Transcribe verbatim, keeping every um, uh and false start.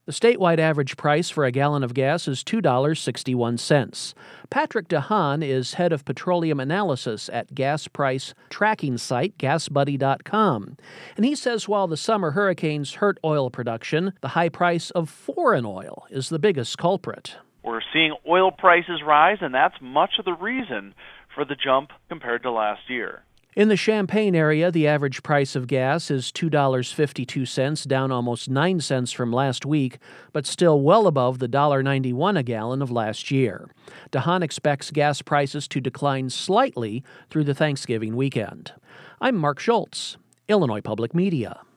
The statewide average price for a gallon of gas is two dollars and sixty-one cents. Patrick DeHaan is head of petroleum analysis at gas price tracking site gas buddy dot com. And he says while the summer hurricanes hurt oil production, the high price of foreign oil is the biggest culprit. We're seeing oil prices rise, and that's much of the reason for the jump compared to last year. In the Champaign area, the average price of gas is two dollars and fifty-two cents, down almost nine cents from last week, but still well above the one dollar and ninety-one cents a gallon of last year. DeHaan expects gas prices to decline slightly through the Thanksgiving weekend. I'm Mark Schultz, Illinois Public Media.